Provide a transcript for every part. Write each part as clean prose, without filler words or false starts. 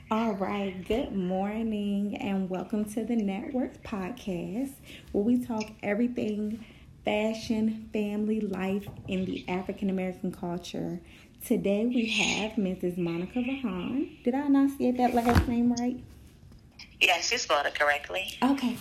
All right, good morning and welcome to the Network Podcast where we talk everything fashion, family, life, in the African American culture. Today we have Mrs. Monica Vahan. Did I enunciate that last name right? Yes, you spelled it correctly. Okay,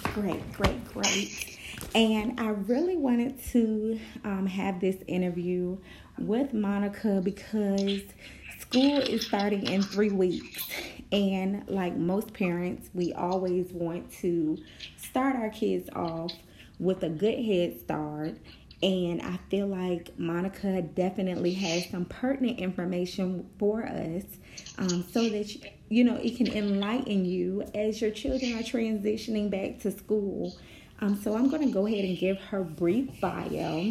great. And I really wanted to have this interview with Monica because school is starting in 3 weeks. And like most parents, we always want to start our kids off with a good head start. And I feel like Monica definitely has some pertinent information for us so that, it can enlighten you as your children are transitioning back to school. So I'm going to go ahead and give her brief bio.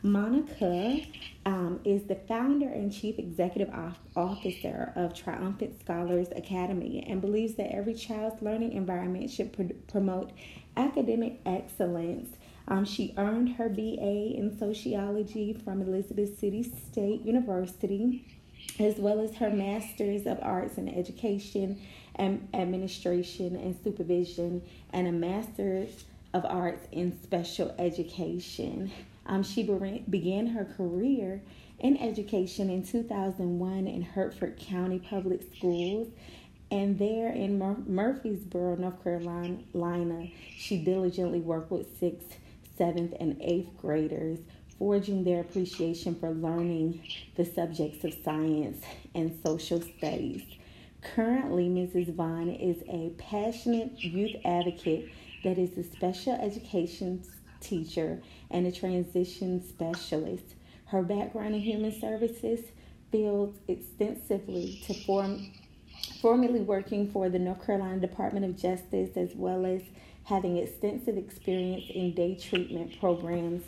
Monica is the founder and chief executive officer of Triumphant Scholars Academy and believes that every child's learning environment should promote academic excellence. She earned her BA in sociology from Elizabeth City State University, as well as her Master's of Arts in Education and Administration and Supervision, and a Master's of Arts in Special Education. She began her career in education in 2001 in Hertford County Public Schools. And there in Murfreesboro, North Carolina, she diligently worked with 6th, 7th, and 8th graders, forging their appreciation for learning the subjects of science and social studies. Currently, Mrs. Vaughn is a passionate youth advocate that is a special education teacher and a transition specialist. Her background in human services builds extensively to formerly working for the North Carolina Department of Justice, as well as having extensive experience in day treatment programs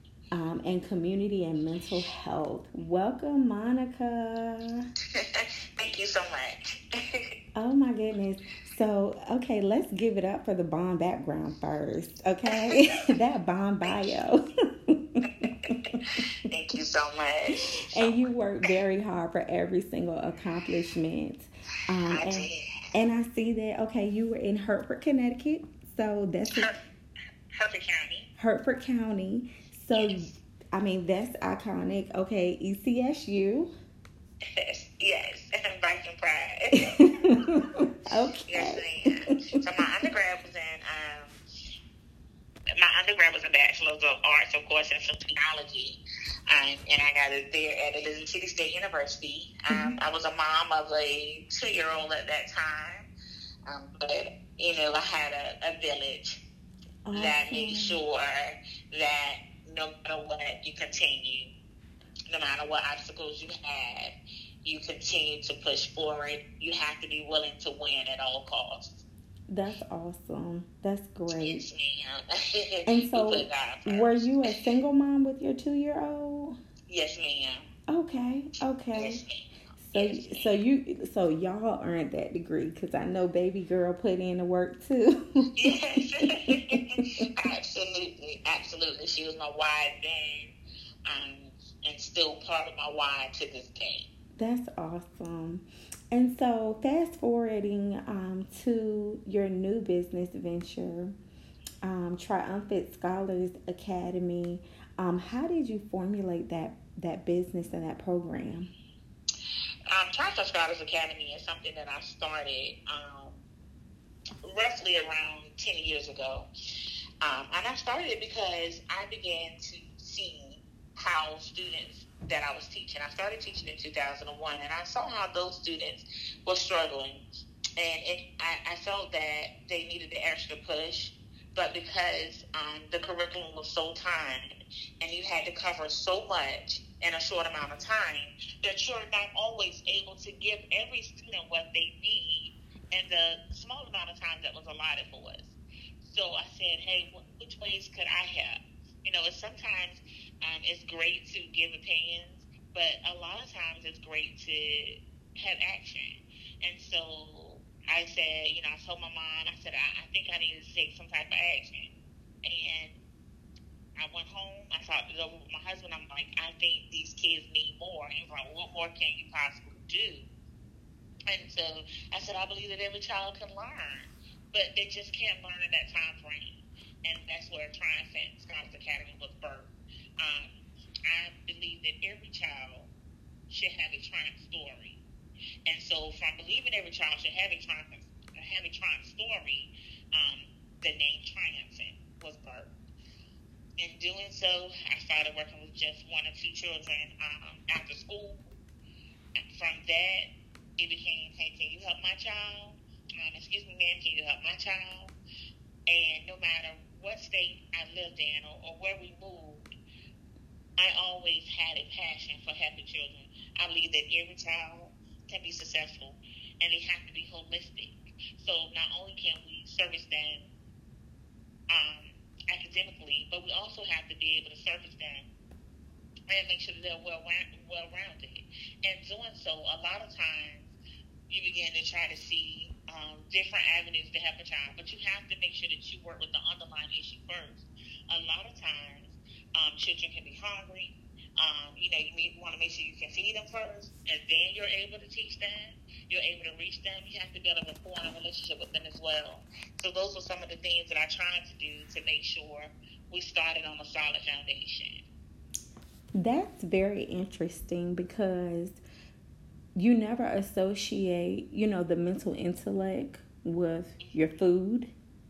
and community and mental health. Welcome, Monica. Thank you so much. Oh my goodness. So, okay, let's give it up for the Bond background first, okay? That Bond bio. Thank you so much. And you work very hard for every single accomplishment. I did. And I see that, okay, you were in Hertford, Connecticut. So that's Hertford County. Hertford County. So, yes. I mean, that's iconic. Okay, ECSU. Yes, Vice and Pride. Okay. Yes, ma'am. So my undergrad was a Bachelor's of Arts, of course, in technology. And I got it there at Elizabeth City State University. I was a mom of a 2-year-old at that time. But, I had a village that made sure that no matter what, you continue. No matter what obstacles you had, you continue to push forward. You have to be willing to win at all costs. That's awesome. That's great. Yes, ma'am. And so, were you a single mom with your 2-year-old? Yes, ma'am. Okay. Yes, ma'am. So y'all earned that degree because I know baby girl put in the work too. Yes, absolutely. She was my why then, and still part of my why to this day. That's awesome. And so, fast forwarding to your new business venture, Triumphant Scholars Academy. How did you formulate that business and that program? Triumphant Scholars Academy is something that I started roughly around 10 years ago. And I started it because I began to see how students that I was teaching. I started teaching in 2001, and I saw how those students were struggling. And I felt that they needed the extra push. But because the curriculum was so timed and you had to cover so much in a short amount of time, that you're not always able to give every student what they need in the small amount of time that was allotted for us. So I said, hey, which ways could I help? Sometimes it's great to give opinions, but a lot of times it's great to have action. And so I said, I told my mom, I said, I think I need to take some type of action. And I went home, I talked it over with my husband. I'm like, I think these kids need more. He was like, what more can you possibly do? And so I said, I believe that every child can learn, but they just can't learn in that time frame. And that's where Triumphant Scholars Academy was birthed. I believe that every child should have a triumph story. And so from believing every child should have a triumph story, the name Triumphant was birthed. In doing so, I started working with just one or two children after school. And from that, it became, hey, can you help my child? Excuse me, ma'am, can you help my child? And no matter what state I lived in or where we moved, I always had a passion for helping children. I believe that every child can be successful, and they have to be holistic. So not only can we service them academically, but we also have to be able to service them and make sure that they're well-rounded. And doing so, a lot of times, you begin to try to see different avenues to help a child, but you have to make sure that you work with the underlying issue first. A lot of times, children can be hungry. You want to make sure you can feed them first, and then you're able to teach them. You're able to reach them. You have to build a rapport and a relationship with them as well. So those are some of the things that I tried to do to make sure we started on a solid foundation. That's very interesting because you never associate, the mental intellect with your food.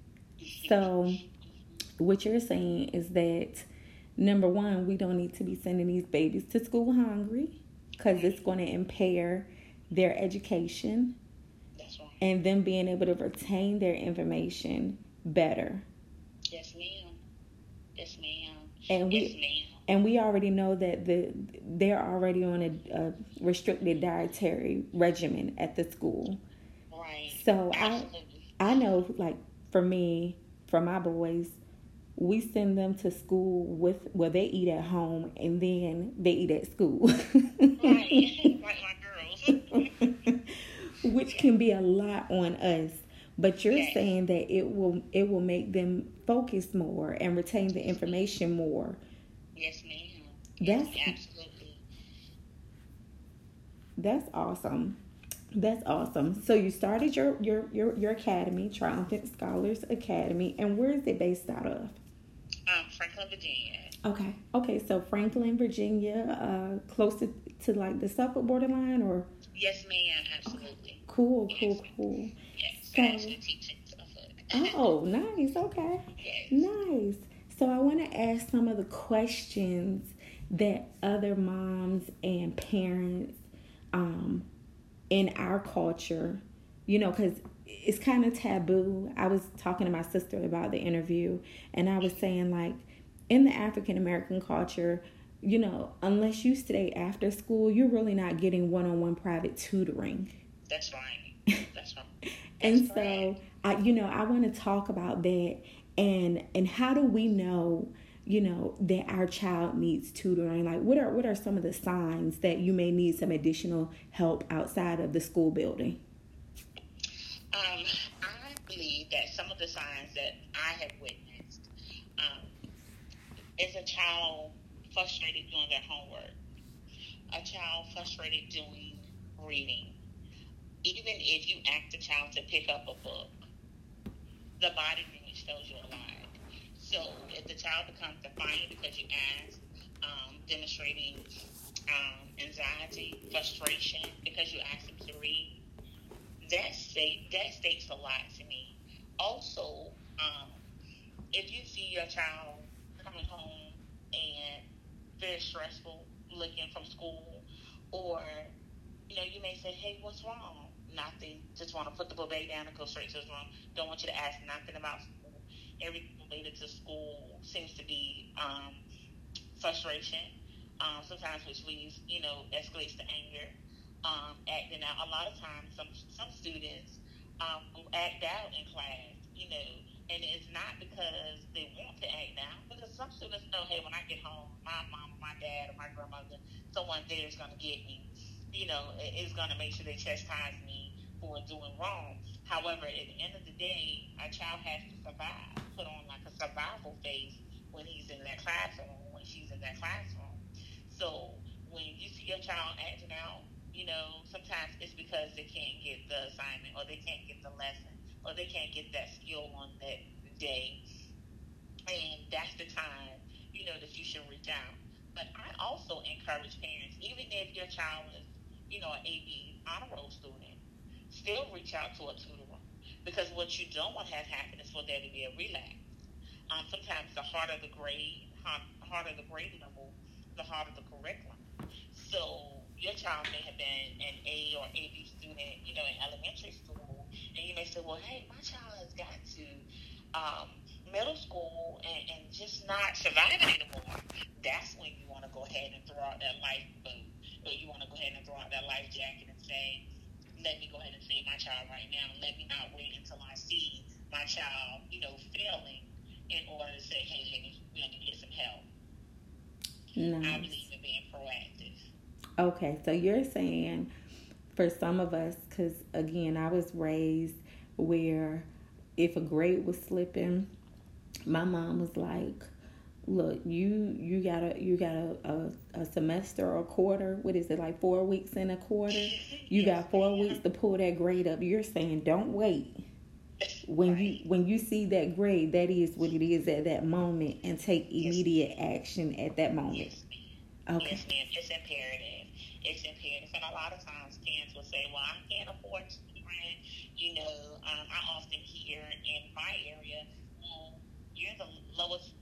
So what you're saying is that, number one, we don't need to be sending these babies to school hungry because it's going to impair their education. That's right. And them being able to retain their information better. Yes, ma'am. Yes, ma'am. And we already know that they're already on a restricted dietary regimen at the school. Right. So absolutely. I know, like, for me, for my boys, we send them to school they eat at home and then they eat at school. Right. Like my girls. Which can be a lot on us. But you're saying that it will make them focus more and retain the information more. Yes, ma'am. Absolutely. That's awesome. That's awesome. So you started your academy, Triumphant Scholars Academy, and where is it based out of? Franklin, Virginia. Okay. So Franklin, Virginia, close to like the Suffolk borderline, or? Yes, ma'am. Absolutely. Okay. Cool. Yes. So, I actually teach in Suffolk. Oh, nice. Okay. Yes. Nice. So I want to ask some of the questions that other moms and parents in our culture, because it's kind of taboo. I was talking to my sister about the interview, and I was saying, like, in the African American culture, unless you stay after school, you're really not getting one-on-one private tutoring. That's right. And so, I want to talk about that. And how do we know, that our child needs tutoring? Like, what are some of the signs that you may need some additional help outside of the school building? I believe that some of the signs that I have witnessed is a child frustrated doing their homework, a child frustrated doing reading. Even if you ask the child to pick up a book, the body language tells you a lot. So if the child becomes defiant because you ask, demonstrating anxiety, frustration because you ask them to read, that states a lot to me. Also, if you see your child coming home and very stressful, looking from school, or you may say, "Hey, what's wrong?" Nothing. Just want to put the book bag down and go straight to his room. Don't want you to ask nothing about school. Everything related to school seems to be frustration. Sometimes which leads, escalates to anger, acting out. A lot of times, some students will act out in class, and it's not because they want to act out, because some students know, hey, when I get home, my mom, my dad, or my grandmother, someone there is going to get me. Is going to make sure they chastise me for doing wrong. However, at the end of the day, a child has to survive, put on like a survival face when he's in that classroom, when she's in that classroom. So when you see your child acting out, Sometimes it's because they can't get the assignment, or they can't get the lesson, or they can't get that skill on that day. And that's the time, that you should reach out. But I also encourage parents, even if your child is, an AB honor roll student, still reach out to a tutor. Because what you don't want to have happen is for there to be a relapse. Sometimes the harder the grade level, the harder the curriculum. So your child may have been an A or AB student, in elementary school, and you may say, well, hey, my child has got to middle school and just not surviving anymore. That's when you want to go ahead and throw out that lifeboat, or you want to go ahead and throw out that life jacket and say, let me go ahead and save my child right now. Let me not wait until I see my child, failing in order to say, hey, we need to get some help. Nice. I believe in being proactive. Okay, so you're saying for some of us, because again, I was raised where if a grade was slipping, my mom was like, look, you got a semester or a quarter. What is it, like 4 weeks in a quarter? You got 4 weeks to pull that grade up. You're saying don't wait. When you see that grade, that is what it is at that moment, and take immediate action at that moment. Yes, ma'am. Okay. Yes, ma'am. It's imperative. It's imperative. And a lot of times parents will say, well, I can't afford to rent. I often hear in my area, you're the lowest,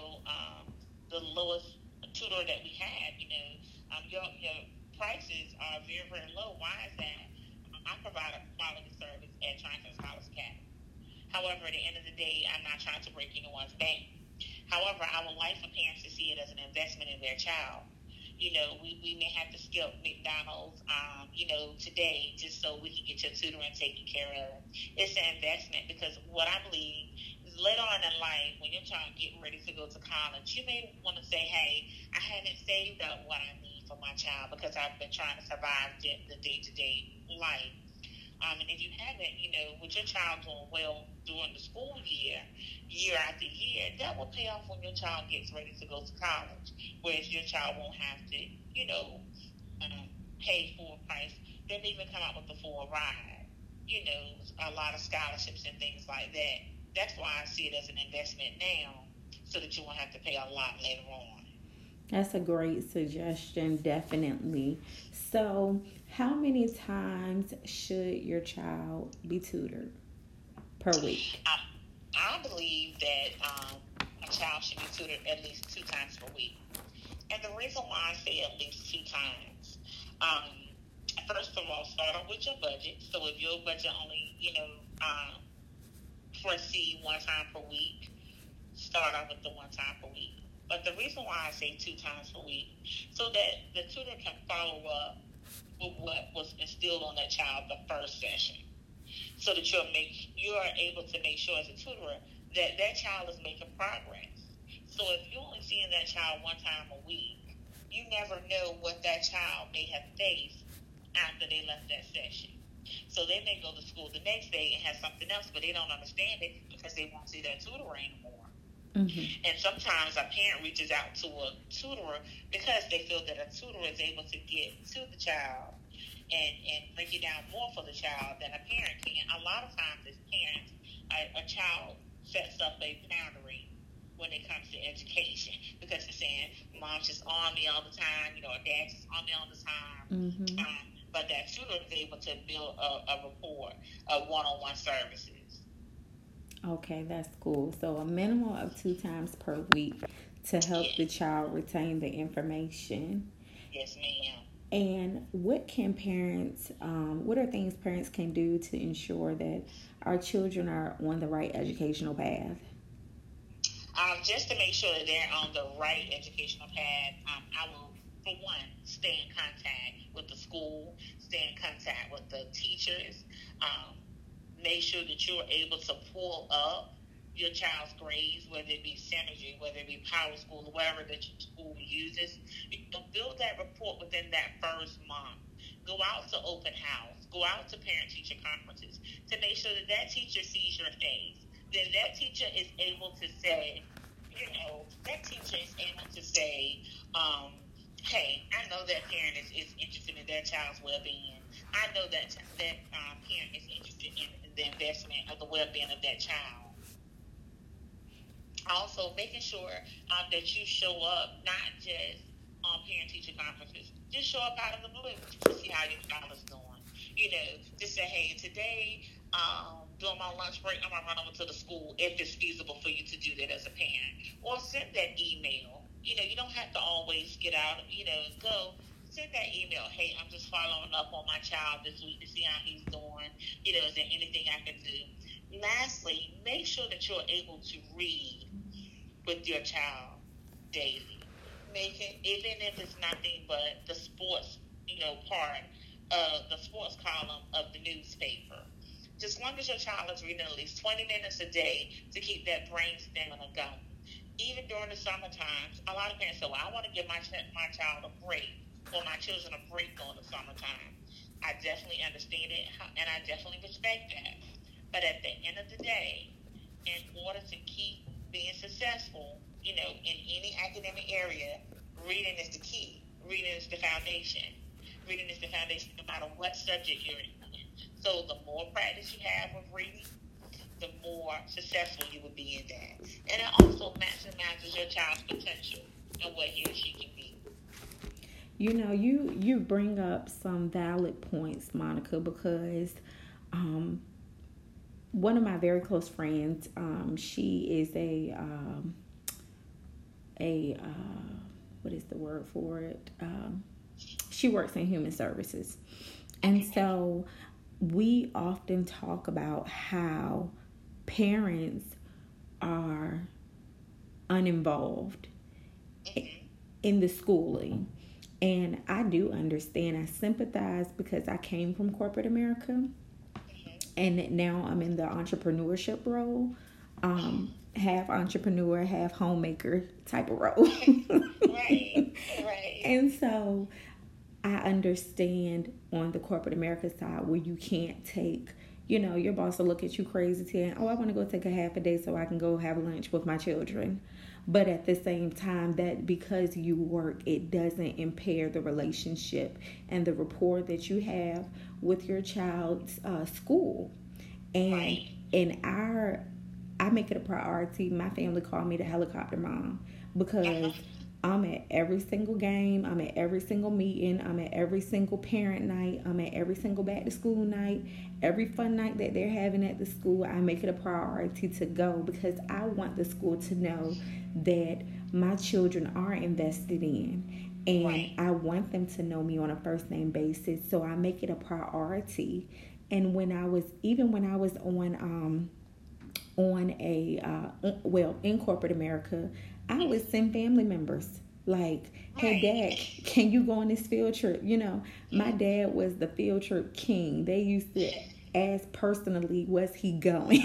the lowest tutor that we have, your prices are very, very low. Why is that? I provide a quality service at Triumphant Scholars Academy. However, at the end of the day, I'm not trying to break anyone's bank. However, I would like for parents to see it as an investment in their child. We may have to skip McDonald's, today just so we can get your tutoring taken care of. It's an investment, because what I believe is later on in life, when your child getting ready to go to college, you may want to say, hey, I haven't saved up what I need for my child because I've been trying to survive the day-to-day life. And if you haven't, with your child doing well during the school year after year, that will pay off when your child gets ready to go to college. Whereas your child won't have to, pay full price. They may even come out with the full ride. A lot of scholarships and things like that. That's why I see it as an investment now, so that you won't have to pay a lot later on. That's a great suggestion, definitely. So, how many times should your child be tutored per week? I believe that a child should be tutored at least 2 times per week. And the reason why I say at least 2 times, first of all, start off with your budget. So if your budget only, foresee 1 time per week, start off with the 1 time per week. But the reason why I say 2 times per week, so that the tutor can follow up with what was instilled on that child the first session, so that you are able to make sure as a tutor that child is making progress. So if you're only seeing that child 1 time a week, you never know what that child may have faced after they left that session. So they may go to school the next day and have something else, but they don't understand it because they won't see that tutor anymore. Mm-hmm. And sometimes a parent reaches out to a tutor because they feel that a tutor is able to get to the child and break it down more for the child than a parent can. A lot of times as parents, a child sets up a boundary when it comes to education, because they're saying, mom's just on me all the time, or dad's just on me all the time. Mm-hmm. But that tutor is able to build a rapport, a one-on-one services. Okay, that's cool. So a minimum of 2 times per week to help the child retain the information. Yes, ma'am. And what are things parents can do to ensure that our children are on the right educational path? Just to make sure that they're on the right educational path, I will, for one, stay in contact with the school, stay in contact with the teachers, make sure that you're able to pull up your child's grades, whether it be Synergy, whether it be Power School, whatever that your school uses. Build that rapport within that first month. Go out to open house. Go out to parent-teacher conferences to make sure that teacher sees your face. Then that teacher is able to say, hey, I know that parent is interested in their child's well-being. I know that parent is interested in the investment of the well-being of that child. Also, making sure that you show up, not just on parent-teacher conferences. Just show up out of the blue to see how your child is doing. You know, just say, hey, today, during my lunch break, I'm going to run over to the school if it's feasible for you to do that as a parent. Or send that email. You know, you don't have to always get out, and go. Send that email. Hey, I'm just following up on my child this week to see how he's doing. Is there anything I can do? Lastly, make sure that you're able to read with your child daily. Even if it's nothing but the sports, part of the sports column of the newspaper. Just as long as your child is reading at least 20 minutes a day to keep that brain stamina going. Even during the summer times, a lot of parents say, well, I want to give my child a break, or my children a break during the summertime. I definitely understand it, and I definitely respect that. But at the end of the day, in order to keep being successful, in any academic area, reading is the key. Reading is the foundation. Reading is the foundation no matter what subject you're in. So the more practice you have with reading, the more successful you will be in that. And it also maximizes your child's potential and what he or she can be. You bring up some valid points, Monica, because one of my very close friends, she is what is the word for it? She works in human services. And so we often talk about how parents are uninvolved in the schooling. And I do understand. I sympathize because I came from corporate America. And now I'm in the entrepreneurship role. Half entrepreneur, half homemaker type of role. Right. And so I understand on the corporate America side where you can't take, your boss will look at you crazy saying, oh, I want to go take a half a day so I can go have lunch with my children. But at the same time, that because you work, it doesn't impair the relationship and the rapport that you have with your child's school. And I make it a priority. My family call me the helicopter mom because I'm at every single game. I'm at every single meeting. I'm at every single parent night. I'm at every single back to school night. Every fun night that they're having at the school, I make it a priority to go because I want the school to know that my children are invested in. And I want them to know me on a first name basis. So I make it a priority. And when I was in corporate America, I would send family members like, hey, Dad, can you go on this field trip? My dad was the field trip king. They used to ask personally, was he going?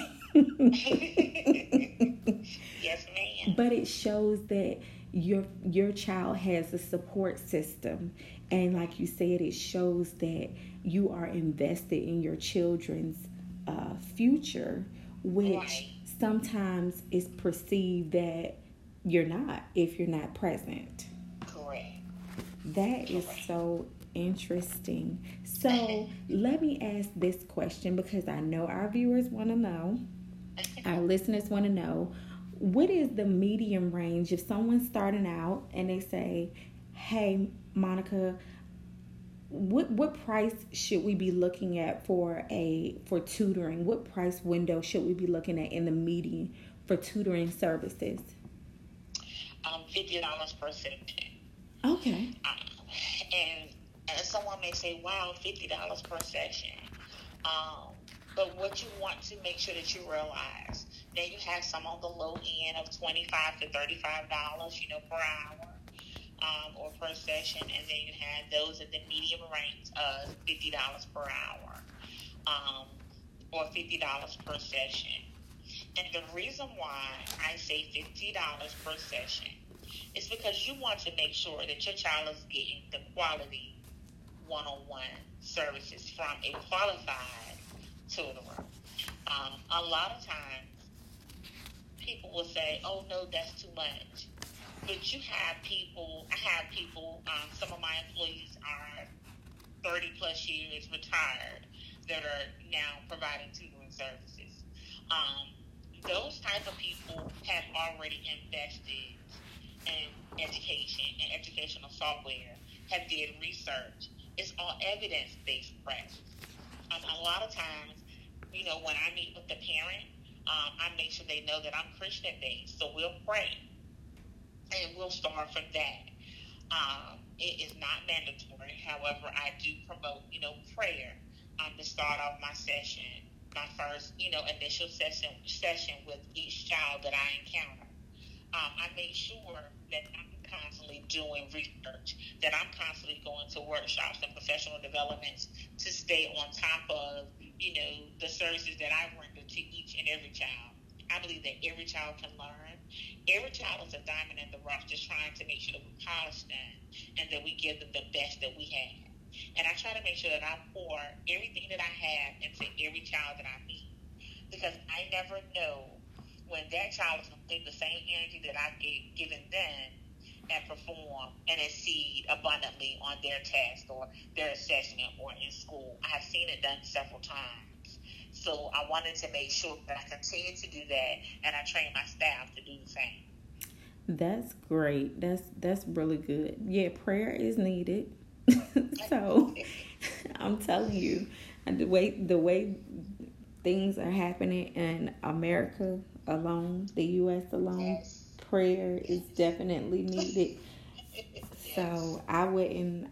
Yes, ma'am. But it shows that your child has a support system. And like you said, it shows that you are invested in your children's future, which sometimes is perceived that you're not if you're not present. Correct. That is so interesting. So let me ask this question because I know our viewers want to know, our listeners want to know, what is the medium range if someone's starting out and they say, hey, Monica, what price should we be looking at for tutoring? What price window should we be looking at in the median for tutoring services? $50 per session. Okay. And someone may say, wow, $50 per session. But what you want to make sure that you realize, then you have some on the low end of $25 to $35, per hour. Or per session, and then you have those at the medium range of $50 per hour, or $50 per session. And the reason why I say $50 per session is because you want to make sure that your child is getting the quality one-on-one services from a qualified tutor. A lot of times, people will say, oh, no, that's too much. But you have people, some of my employees are 30 plus years retired that are now providing tutoring services. Those type of people have already invested in education and educational software, have did research. It's all evidence-based practice. A lot of times, when I meet with the parent, I make sure they know that I'm Christian-based. So we'll pray, and we'll start from that. It is not mandatory. However, I do promote, prayer to start off my session, my first, initial session with each child that I encounter. I make sure that I'm constantly doing research, that I'm constantly going to workshops and professional developments to stay on top of, the services that I render to each and every child. I believe that every child can learn. Every child is a diamond in the rough, just trying to make sure that we polish them and that we give them the best that we have. And I try to make sure that I pour everything that I have into every child that I meet, because I never know when that child is going to take the same energy that I've given them and perform and exceed abundantly on their test or their assessment or in school. I have seen it done several times. So I wanted to make sure that I continue to do that, and I train my staff to do the same. That's great. That's really good. Yeah, prayer is needed. So I'm telling you, the way things are happening in America alone, the U.S. alone, yes, prayer is definitely needed. Yes. So I wouldn't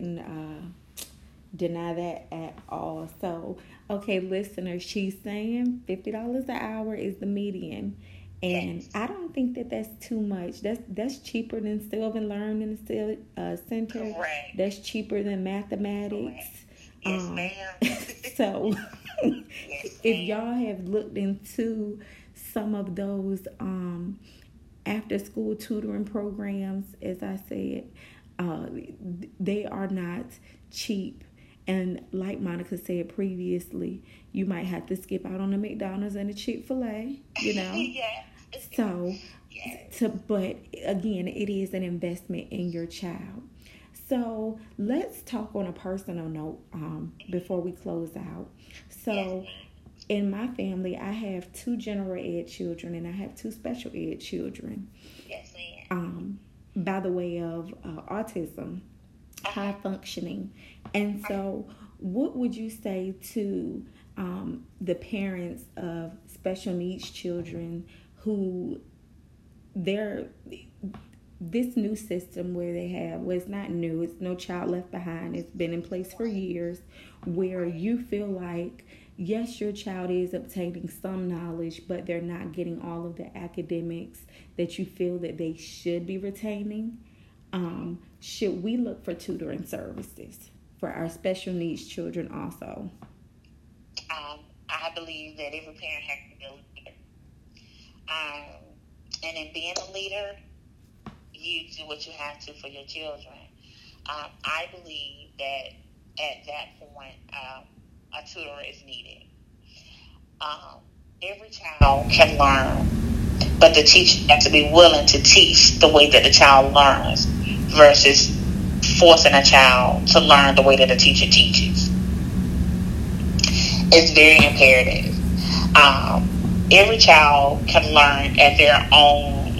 deny that at all. So, okay, listeners, she's saying $50 an hour is the median. And yes, I don't think that that's too much. That's cheaper than Sylvan Learning Center. Correct. That's cheaper than mathematics. Yes, ma'am. So, yes, if y'all have looked into some of those after-school tutoring programs, as I said, they are not cheap. And like Monica said previously, you might have to skip out on the McDonald's and the Chick-fil-A, Yes. So, yes, but again, it is an investment in your child. So let's talk on a personal note before we close out. So yes, in my family, I have 2 general ed children and I have 2 special ed children. Yes, ma'am. By the way of autism, high functioning. And so what would you say to the parents of special needs children who this new system where they have, well, it's not new, it's No Child Left Behind, it's been in place for years, where you feel like, yes, your child is obtaining some knowledge, but they're not getting all of the academics that you feel that they should be retaining. Should we look for tutoring services for our special needs children also? I believe that every parent has to be a leader. And in being a leader, you do what you have to for your children. I believe that at that point, a tutor is needed. Every child can learn, but the teacher has to be willing to teach the way that the child learns versus forcing a child to learn the way that the teacher teaches. It's very imperative. Every child can learn at their own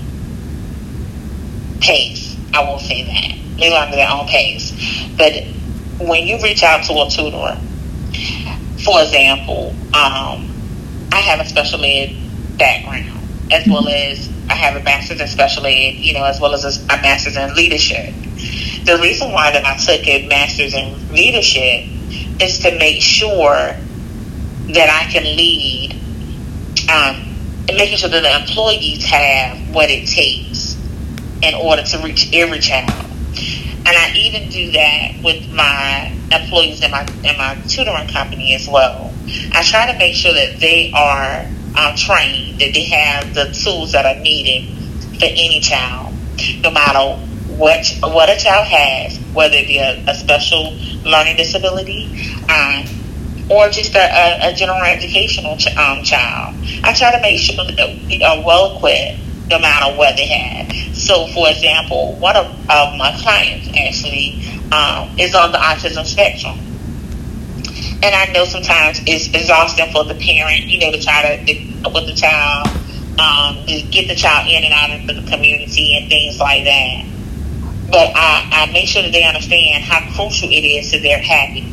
pace. I will say that. They learn at their own pace. But when you reach out to a tutor, for example, I have a special ed background, as well as I have a master's in special ed, as well as a master's in leadership. The reason why that I took a master's in leadership is to make sure that I can lead, and making sure that the employees have what it takes in order to reach every child. And I even do that with my employees in my tutoring company as well. I try to make sure that they are trained, that they have the tools that are needed for any child, no matter what a child has, whether it be a special learning disability, or just a general educational child. I try to make sure that we are well equipped no matter what they have. So, for example, one of my clients actually is on the autism spectrum. And I know sometimes it's exhausting for the parent, to try to with the child, to get the child in and out into the community and things like that. But I make sure that they understand how crucial it is to their happiness,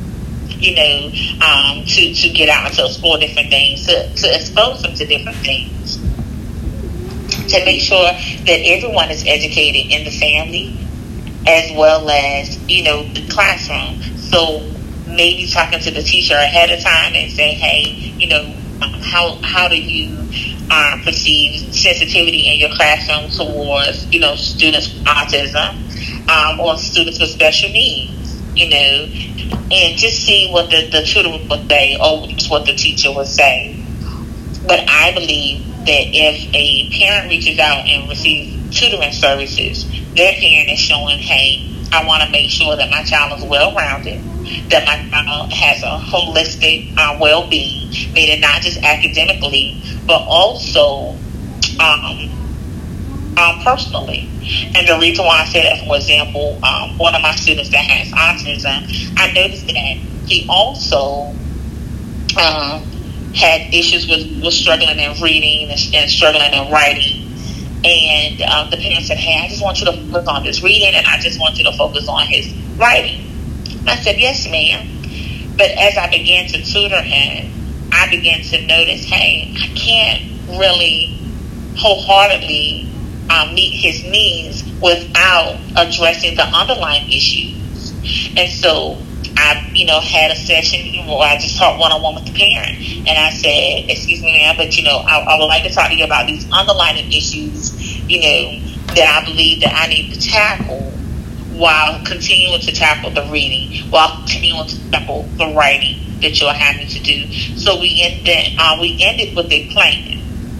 to get out and to explore different things, to expose them to different things, to make sure that everyone is educated in the family as well as, the classroom. So maybe talking to the teacher ahead of time and say, hey, how do you perceive sensitivity in your classroom towards, students with autism or students with special needs, and just see what the tutor would say or just what the teacher would say. But I believe that if a parent reaches out and receives tutoring services, their parent is showing, hey, I want to make sure that my child is well-rounded, that my child has a holistic well-being, meaning not just academically, but also personally. And the reason why I say that, for example, one of my students that has autism, I noticed that he also had issues with struggling in reading and struggling in writing. And the parents said, hey, I just want you to focus on his reading and I just want you to focus on his writing. I said, yes, ma'am. But as I began to tutor him, I began to notice, hey, I can't really wholeheartedly meet his needs without addressing the underlying issues. And so I, had a session where I just talked one-on-one with the parent. And I said, excuse me, ma'am, but, I would like to talk to you about these underlying issues, that I believe that I need to tackle while continuing to tackle the reading, while continuing to tackle the writing that you're having to do. So we ended with a plan.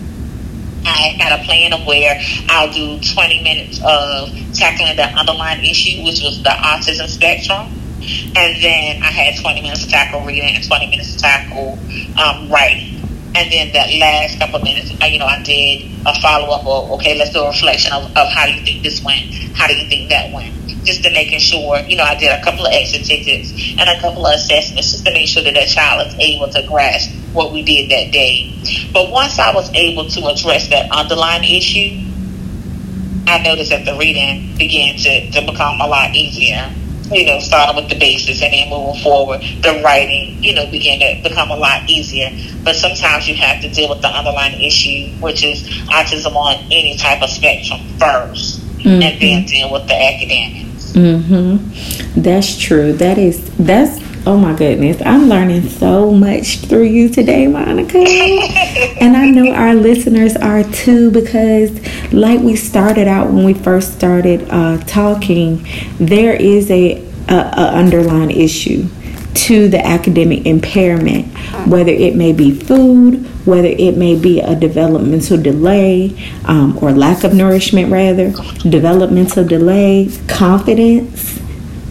I had a plan of where I'll do 20 minutes of tackling the underlying issue, which was the autism spectrum. And then I had 20 minutes to tackle reading and 20 minutes to tackle writing. And then that last couple of minutes, I did a follow-up of, okay, let's do a reflection of how do you think this went? How do you think that went? Just to making sure, I did a couple of exit tickets and a couple of assessments just to make sure that child is able to grasp what we did that day. But once I was able to address that underlying issue, I noticed that the reading began to become a lot easier. Starting with the basics and then moving forward, the writing, began to become a lot easier. But sometimes you have to deal with the underlying issue, which is autism on any type of spectrum first, and then deal with the academics. That's true. That's oh my goodness. I'm learning so much through you today, Monica. And I know our listeners are too, because like we started out when we first started talking, there is a underlying issue to the academic impairment, whether it may be food, whether it may be a developmental delay, or lack of nourishment rather, developmental delay, confidence,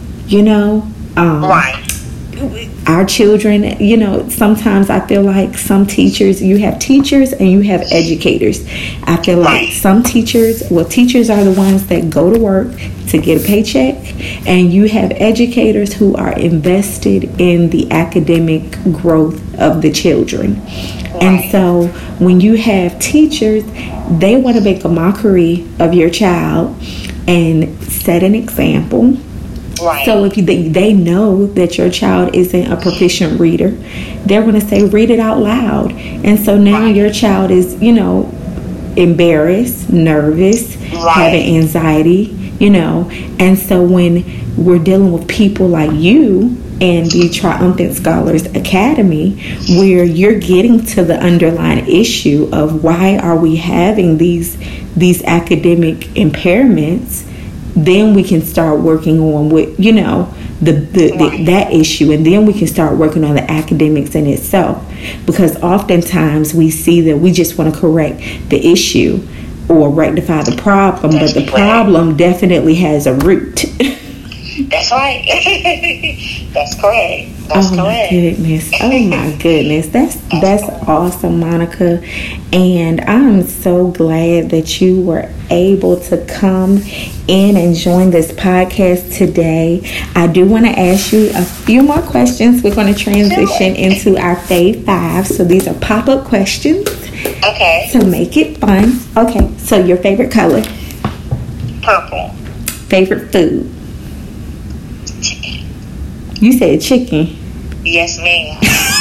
right. Our children, sometimes I feel like some teachers, you have teachers and you have educators. I feel like some teachers are the ones that go to work to get a paycheck, and you have educators who are invested in the academic growth of the children. And so when you have teachers, they want to make a mockery of your child and set an example. Right. So if they know that your child isn't a proficient reader, they're going to say, read it out loud. And so now your child is, embarrassed, nervous, having anxiety, And so when we're dealing with people like you and the Triumphant Scholars Academy, where you're getting to the underlying issue of why are we having these academic impairments, then we can start working on what that issue, and then we can start working on the academics in itself, because oftentimes we see that we just want to correct the issue or rectify the problem, but the problem definitely has a root. That's right. That's correct. That's correct. Oh my goodness. That's awesome, Monica. And I'm so glad that you were able to come in and join this podcast today. I do want to ask you a few more questions. We're going to transition into our Fave 5. So these are pop-up questions. Okay. So make it fun. Okay. So your favorite color? Purple. Favorite food? Chicken. You said chicken. Yes, ma'am.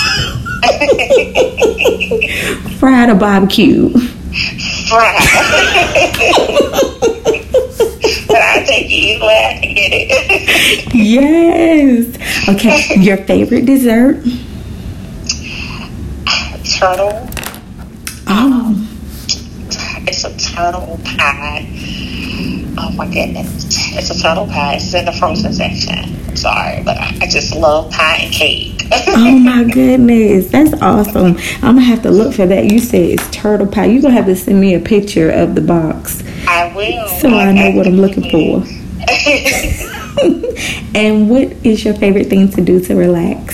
Fried or barbecue? Fried. But I'll take it either way I can get it. Yes. Okay. Your favorite dessert? Turtle. Oh. It's a turtle pie. Oh my goodness. It's a turtle pie. It's in the frozen section. I'm sorry, but I just love pie and cake. Oh my goodness. That's awesome. I'm going to have to look for that. You said it's turtle pie. You're going to have to send me a picture of the box. I will. So I know what I'm looking for. And what is your favorite thing to do to relax?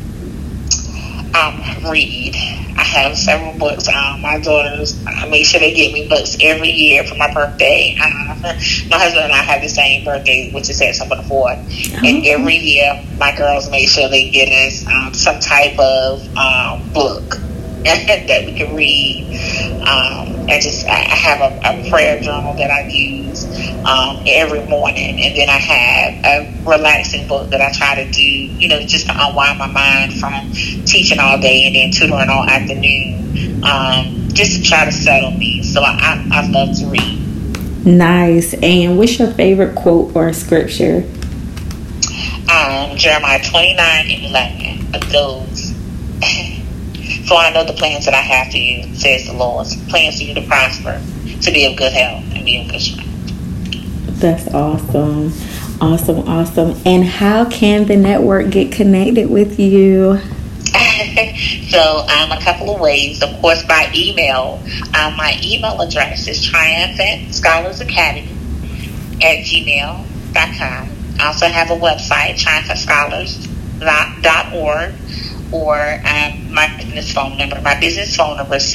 Read. I have several books. My daughters, I make sure they get me books every year for my birthday. My husband and I have the same birthday, which is September the 4th. And every year, my girls make sure they get us some type of book that we can read. I have a prayer journal that I use every morning, and then I have a relaxing book that I try to do, just to unwind my mind from teaching all day and then tutoring all afternoon, just to try to settle me. So I love to read. Nice. And what's your favorite quote or scripture? Jeremiah 29:11. It goes, "For I know the plans that I have for you, says the Lord, plans for you to prosper, to be of good health, and be of good strength." That's awesome. Awesome. And how can the network get connected with you? So, a couple of ways. Of course, by email. My email address is triumphantscholarsacademy@gmail.com. I also have a website, triumphantscholars.org, or my business phone number. My business phone number is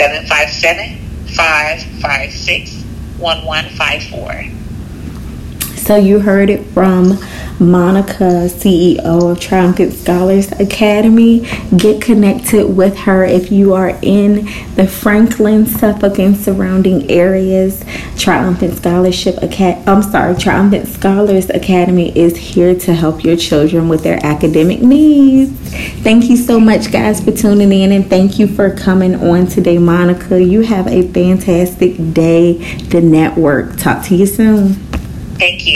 757-556-1154. So you heard it from Monica, CEO of Triumphant Scholars Academy. Get connected with her if you are in the Franklin, Suffolk, and surrounding areas. Triumphant Scholars Academy is here to help your children with their academic needs. Thank you so much, guys, for tuning in, and thank you for coming on today, Monica. You have a fantastic day. The network. Talk to you soon. Thank you.